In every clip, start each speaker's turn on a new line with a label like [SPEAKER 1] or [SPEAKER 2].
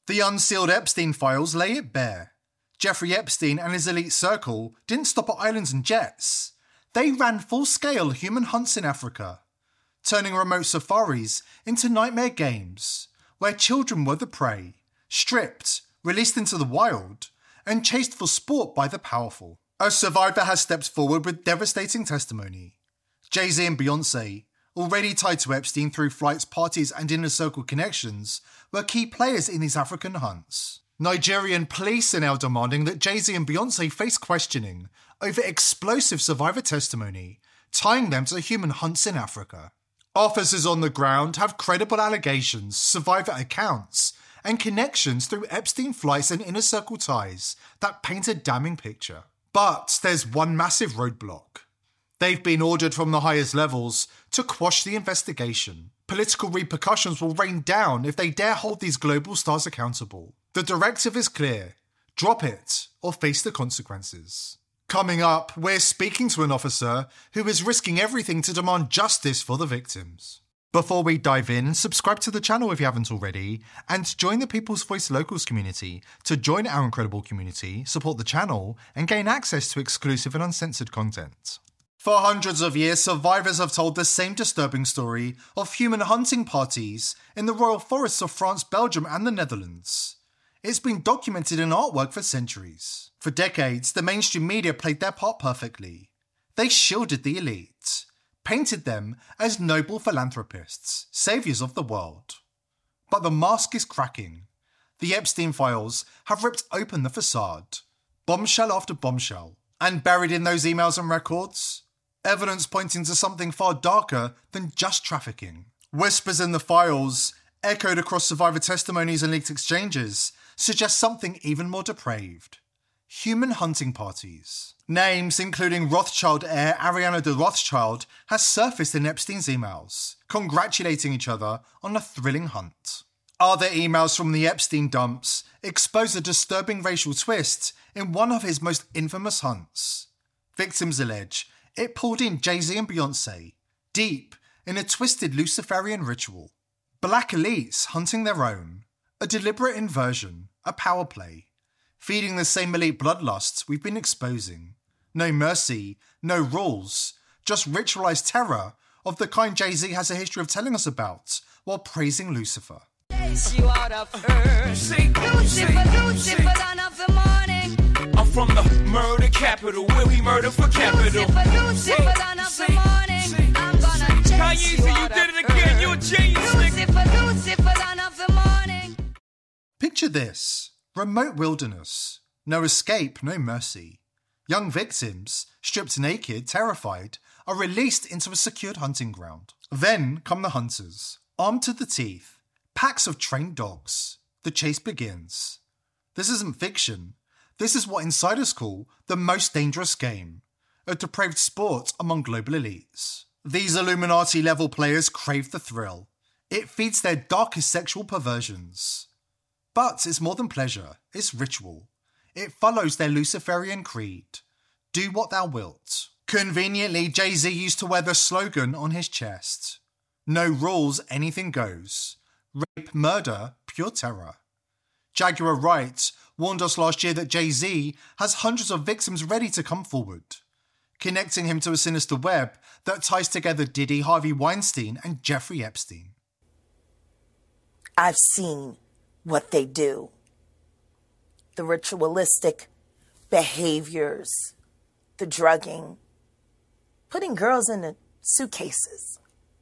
[SPEAKER 1] The unsealed Epstein files lay it bare. Jeffrey Epstein and his elite circle didn't stop at islands and jets. They ran full-scale human hunts in Africa, turning remote safaris into nightmare games where children were the prey, stripped, released into the wild, and chased for sport by the powerful. A survivor has stepped forward with devastating testimony. Jay-Z and Beyoncé, already tied to Epstein through flights, parties, and inner circle connections, were key players in these African hunts. Nigerian police are now demanding that Jay-Z and Beyoncé face questioning over explosive survivor testimony, tying them to human hunts in Africa. Officers on the ground have credible allegations, survivor accounts, and connections through Epstein flights and inner circle ties that paint a damning picture. But there's one massive roadblock. They've been ordered from the highest levels to quash the investigation. Political repercussions will rain down if they dare hold these global stars accountable. The directive is clear. Drop it or face the consequences. Coming up, we're speaking to an officer who is risking everything to demand justice for the victims. Before we dive in, subscribe to the channel if you haven't already, and join the People's Voice Locals community to join our incredible community, support the channel, and gain access to exclusive and uncensored content. For hundreds of years, survivors have told the same disturbing story of human hunting parties in the royal forests of France, Belgium, and the Netherlands. It's been documented in artwork for centuries. For decades, the mainstream media played their part perfectly. They shielded the elite, painted them as noble philanthropists, saviours of the world. But the mask is cracking. The Epstein files have ripped open the facade, bombshell after bombshell, and buried in those emails and records, evidence pointing to something far darker than just trafficking. Whispers in the files, echoed across survivor testimonies and leaked exchanges, suggest something even more depraved. Human hunting parties. Names including Rothschild heir Ariana de Rothschild has surfaced in Epstein's emails, congratulating each other on a thrilling hunt. Other emails from the Epstein dumps expose a disturbing racial twist in one of his most infamous hunts. Victims allege it pulled in Jay-Z and Beyoncé, deep in a twisted Luciferian ritual. Black elites hunting their own, a deliberate inversion, a power play, feeding the same elite bloodlusts we've been exposing. No mercy, no rules, just ritualized terror of the kind Jay-Z has a history of telling us about while praising Lucifer.
[SPEAKER 2] You out of her. Lucifer, dawn of the morning. I'm from the murder capital, where we murder for capital. Lucifer, dawn of the morning. I'm gonna chase you out
[SPEAKER 3] did it again, you're a genius,
[SPEAKER 2] Lucifer, dawn of the morning.
[SPEAKER 1] Picture this. Remote wilderness. No escape, no mercy. Young victims, stripped naked, terrified, are released into a secured hunting ground. Then come the hunters, armed to the teeth, packs of trained dogs. The chase begins. This isn't fiction. This is what insiders call the most dangerous game, a depraved sport among global elites. These Illuminati-level players crave the thrill. It feeds their darkest sexual perversions. But it's more than pleasure, it's ritual. It follows their Luciferian creed. Do what thou wilt. Conveniently, Jay-Z used to wear the slogan on his chest. No rules, anything goes. Rape, murder, pure terror. Jaguar Wright warned us last year that Jay-Z has hundreds of victims ready to come forward, connecting him to a sinister web that ties together Diddy, Harvey Weinstein, and Jeffrey Epstein.
[SPEAKER 4] I've seen what they do. The ritualistic behaviors, the drugging, putting girls in the suitcases,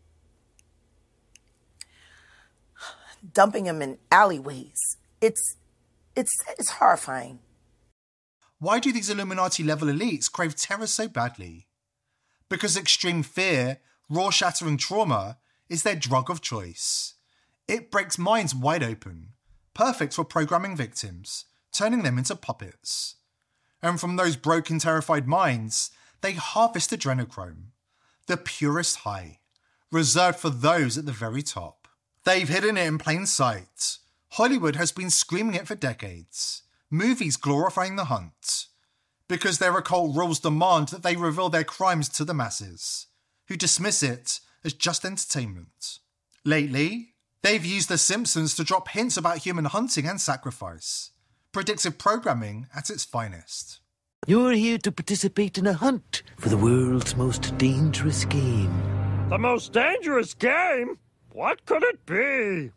[SPEAKER 4] dumping them in alleyways. It's horrifying.
[SPEAKER 1] Why do these Illuminati-level elites crave terror so badly? Because extreme fear, raw-shattering trauma is their drug of choice. It breaks minds wide open, perfect for programming victims, turning them into puppets. And from those broken, terrified minds, they harvest adrenochrome, the purest high, reserved for those at the very top. They've hidden it in plain sight. Hollywood has been screaming it for decades. Movies glorifying the hunt. Because their occult rules demand that they reveal their crimes to the masses, who dismiss it as just entertainment. Lately, They've used The Simpsons to drop hints about human hunting and sacrifice. Predictive programming at its finest.
[SPEAKER 3] You're here to participate in a hunt for the world's most dangerous game.
[SPEAKER 5] The most dangerous game? What could it be?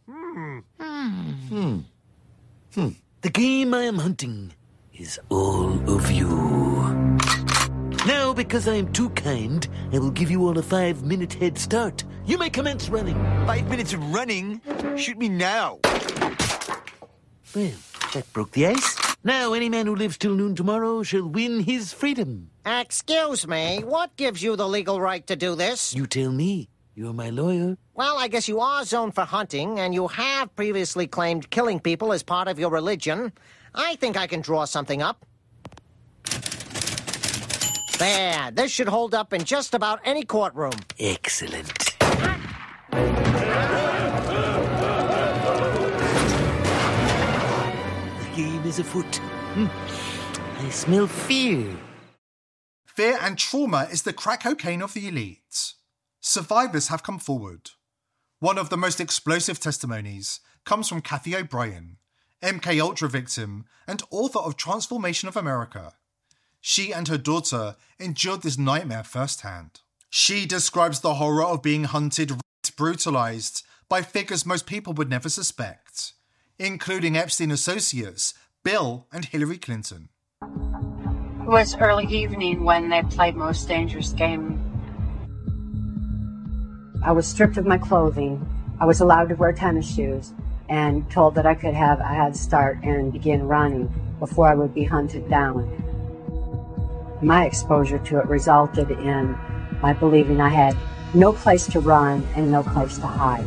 [SPEAKER 3] The game I am hunting is all of you. Now, because I am too kind, I will give you all a 5-minute head start. You may commence running.
[SPEAKER 6] 5 minutes of running? Shoot me now.
[SPEAKER 3] Well, that broke the ice. Now, any man who lives till noon tomorrow shall win his freedom.
[SPEAKER 7] Excuse me, what gives you the legal right to do this?
[SPEAKER 3] You tell me. You're my lawyer.
[SPEAKER 7] Well, I guess you are zoned for hunting, and you have previously claimed killing people as part of your religion. I think I can draw something up. There, this should hold up in just about any courtroom.
[SPEAKER 3] Excellent. The game is afoot. I smell fear.
[SPEAKER 1] Fear and trauma is the crack cocaine of the elite. Survivors have come forward. One of the most explosive testimonies comes from Kathy O'Brien, MKUltra victim and author of Transformation of America. She and her daughter endured this nightmare firsthand. She describes the horror of being hunted, raped, brutalized by figures most people would never suspect, including Epstein associates Bill and Hillary Clinton.
[SPEAKER 8] It was early evening when they played Most Dangerous Game.
[SPEAKER 9] I was stripped of my clothing. I was allowed to wear tennis shoes and told that I could have a head start and begin running before I would be hunted down. My exposure to it resulted in my believing I had no place to run and no place to hide.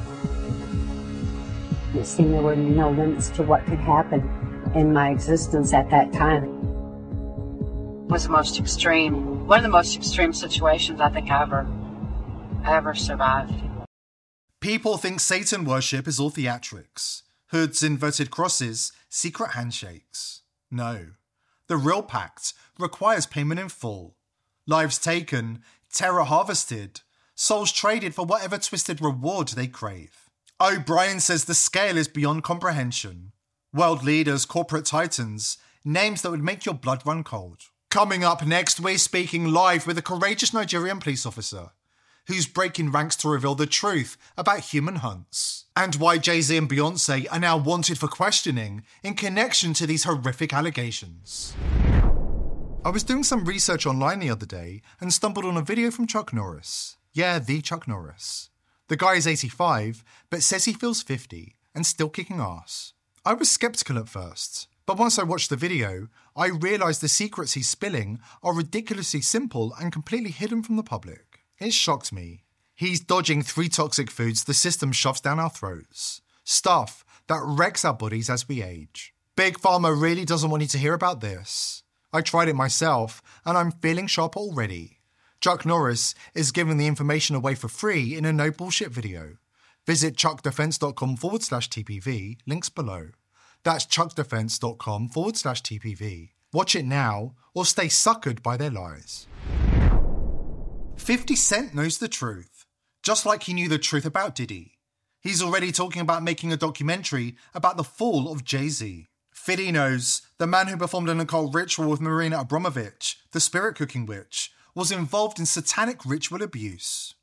[SPEAKER 9] It seemed there were no limits to what could happen in my existence at that time.
[SPEAKER 8] It was one of the most extreme situations I think I ever survived.
[SPEAKER 1] People think Satan worship is all theatrics, hoods, inverted crosses, secret handshakes. No. The real pact requires payment in full. Lives taken, terror harvested, souls traded for whatever twisted reward they crave. O'Brien says the scale is beyond comprehension. World leaders, corporate titans, names that would make your blood run cold. Coming up next, we're speaking live with a courageous Nigerian police officer who's breaking ranks to reveal the truth about human hunts, and why Jay-Z and Beyonce are now wanted for questioning in connection to these horrific allegations. I was doing some research online the other day and stumbled on a video from Chuck Norris. Yeah, the Chuck Norris. The guy is 85, but says he feels 50 and still kicking ass. I was skeptical at first, but once I watched the video, I realised the secrets he's spilling are ridiculously simple and completely hidden from the public. It shocked me. He's dodging 3 toxic foods the system shoves down our throats. Stuff that wrecks our bodies as we age. Big Pharma really doesn't want you to hear about this. I tried it myself, and I'm feeling sharp already. Chuck Norris is giving the information away for free in a no bullshit video. Visit chuckdefense.com/TPV, links below. That's chuckdefense.com/TPV. Watch it now, or stay suckered by their lies. 50 Cent knows the truth, just like he knew the truth about Diddy. He's already talking about making a documentary about the fall of Jay-Z. Fiddy knows the man who performed an occult ritual with Marina Abramovich, the spirit cooking witch, was involved in satanic ritual abuse.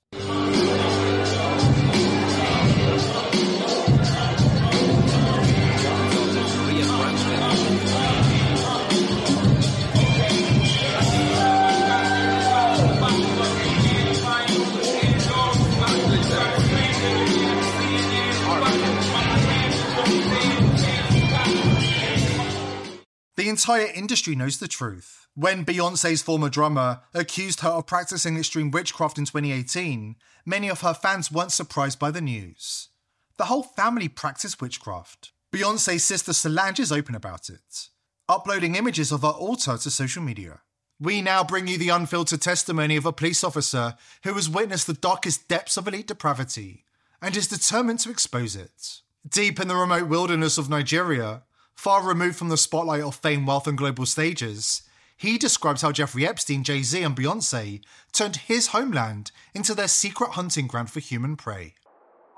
[SPEAKER 1] The entire industry knows the truth. When Beyonce's former drummer accused her of practicing extreme witchcraft in 2018, many of her fans weren't surprised by the news. The whole family practiced witchcraft. Beyonce's sister Solange is open about it, uploading images of her altar to social media. We now bring you the unfiltered testimony of a police officer who has witnessed the darkest depths of elite depravity and is determined to expose it. Deep in the remote wilderness of Nigeria, far removed from the spotlight of fame, wealth and global stages, he describes how Jeffrey Epstein, Jay-Z and Beyonce turned his homeland into their secret hunting ground for human prey.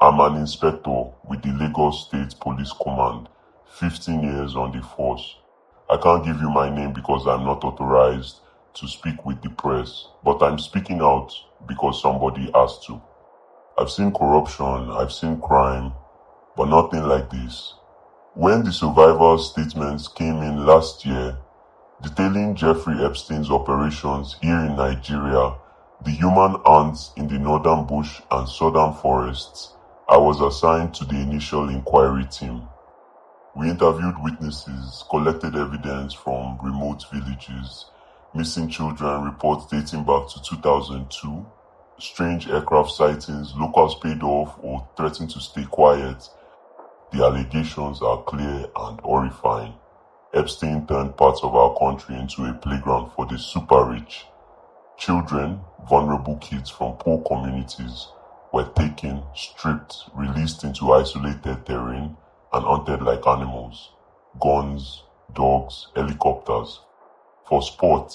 [SPEAKER 10] I'm an inspector with the Lagos State Police Command, 15 years on the force. I can't give you my name because I'm not authorized to speak with the press, but I'm speaking out because somebody asked to. I've seen corruption, I've seen crime, but nothing like this. When the survivors' statements came in last year, detailing Jeffrey Epstein's operations here in Nigeria, the human ants in the northern bush and southern forests, I was assigned to the initial inquiry team. We interviewed witnesses, collected evidence from remote villages, missing children reports dating back to 2002, strange aircraft sightings, locals paid off or threatened to stay quiet. The allegations are clear and horrifying. Epstein turned parts of our country into a playground for the super rich. Children, vulnerable kids from poor communities, were taken, stripped, released into isolated terrain, and hunted like animals. Guns, dogs, helicopters. For sport,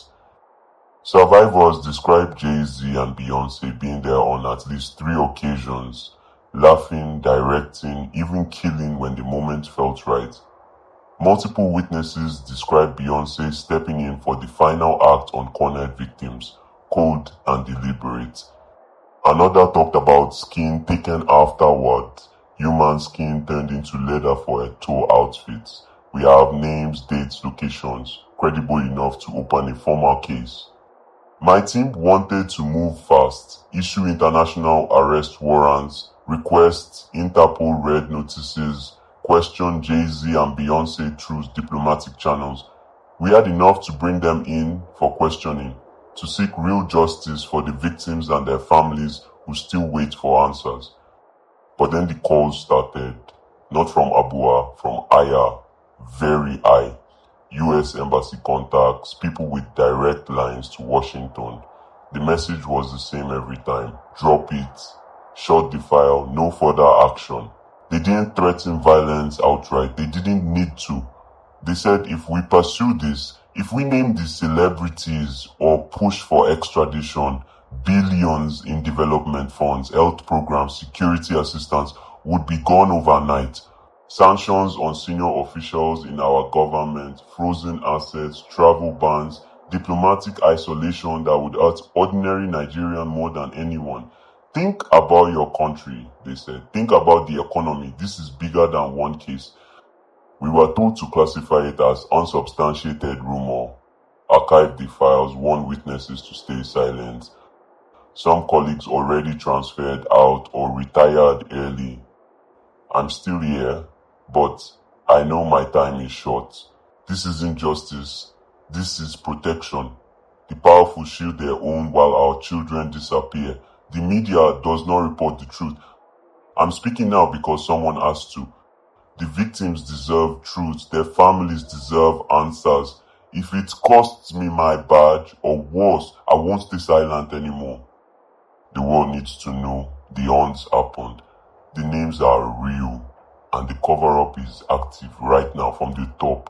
[SPEAKER 10] survivors described Jay-Z and Beyonce being there on at least 3 occasions, laughing, directing, even killing when the moment felt right. Multiple witnesses described Beyonce stepping in for the final act on cornered victims, cold and deliberate. Another talked about skin taken afterward, human skin turned into leather for her tour outfits. We have names, dates, locations, credible enough to open a formal case. My team wanted to move fast, issue international arrest warrants, request Interpol red notices, question Jay-Z and Beyonce through diplomatic channels. We had enough to bring them in for questioning, to seek real justice for the victims and their families who still wait for answers. But then the calls started, not from Abua, from Aya, very high. US embassy contacts, people with direct lines to Washington. The message was the same every time. Drop it. Shut the file. No further action. They didn't threaten violence outright. They didn't need to. They said if we pursue this, if we name the celebrities or push for extradition, billions in development funds, health programs, security assistance would be gone overnight. Sanctions on senior officials in our government, frozen assets, travel bans, diplomatic isolation that would hurt ordinary Nigerian more than anyone. Think about your country, they said. Think about the economy. This is bigger than one case. We were told to classify it as unsubstantiated rumor, archive the files, warn witnesses to stay silent. Some colleagues already transferred out or retired early. I'm still here, but I know my time is short. This isn't justice. This is protection. The powerful shield their own while our children disappear. The media does not report the truth. I'm speaking now because someone has to. The victims deserve truth. Their families deserve answers. If it costs me my badge, or worse, I won't stay silent anymore. The world needs to know the hunts happened. The names are real, and the cover-up is active right now from the top.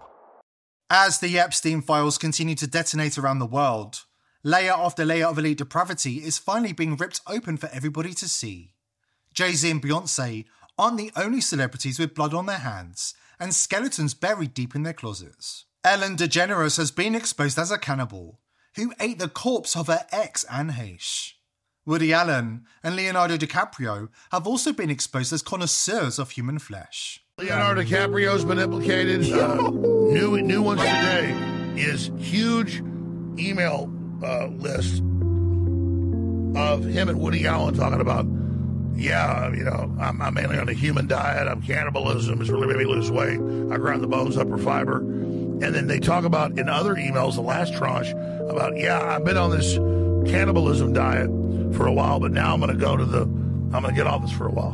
[SPEAKER 1] As the Epstein files continue to detonate around the world, layer after layer of elite depravity is finally being ripped open for everybody to see. Jay-Z and Beyonce aren't the only celebrities with blood on their hands and skeletons buried deep in their closets. Ellen DeGeneres has been exposed as a cannibal who ate the corpse of her ex Anne Heche. Woody Allen and Leonardo DiCaprio have also been exposed as connoisseurs of human flesh.
[SPEAKER 11] Leonardo DiCaprio's been implicated. New ones today is huge email list of him and Woody Allen talking about, I'm mainly on a human diet. I'm cannibalism. It's really made me lose weight. I grind the bones up for fiber. And then they talk about in other emails, the last tranche, about, I've been on this cannibalism diet for a while, but now I'm going to get off this for a while.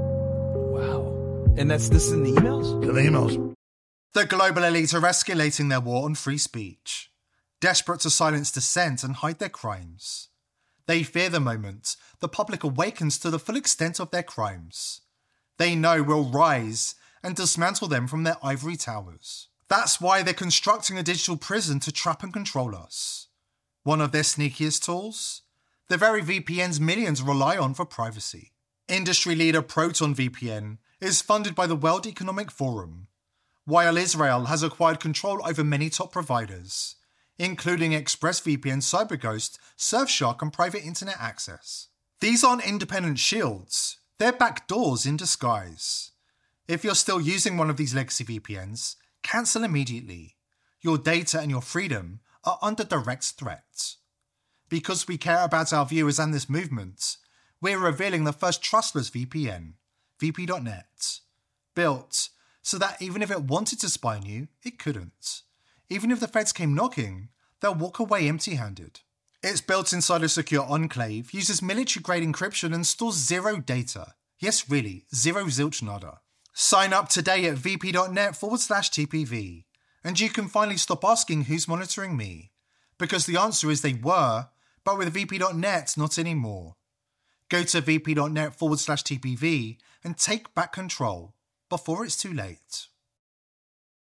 [SPEAKER 12] Wow. And this is in the emails?
[SPEAKER 11] In the emails.
[SPEAKER 1] The global elite are escalating their war on free speech, desperate to silence dissent and hide their crimes. They fear the moment the public awakens to the full extent of their crimes. They know we'll rise and dismantle them from their ivory towers. That's why they're constructing a digital prison to trap and control us. One of their sneakiest tools? The very VPNs millions rely on for privacy. Industry leader ProtonVPN is funded by the World Economic Forum, while Israel has acquired control over many top providers, including ExpressVPN, CyberGhost, Surfshark, and Private Internet Access. These aren't independent shields, they're backdoors in disguise. If you're still using one of these legacy VPNs, cancel immediately. Your data and your freedom are under direct threat. Because we care about our viewers and this movement, we're revealing the first trustless VPN, VP.net, built so that even if it wanted to spy on you, it couldn't. Even if the feds came knocking, they'll walk away empty-handed. It's built inside a secure enclave, uses military-grade encryption, and stores zero data. Yes, really, zero zilch nada. Sign up today at vp.net/TPV, and you can finally stop asking who's monitoring me. Because the answer is they were, but with vp.net, not anymore. Go to vp.net/TPV and take back control before it's too late.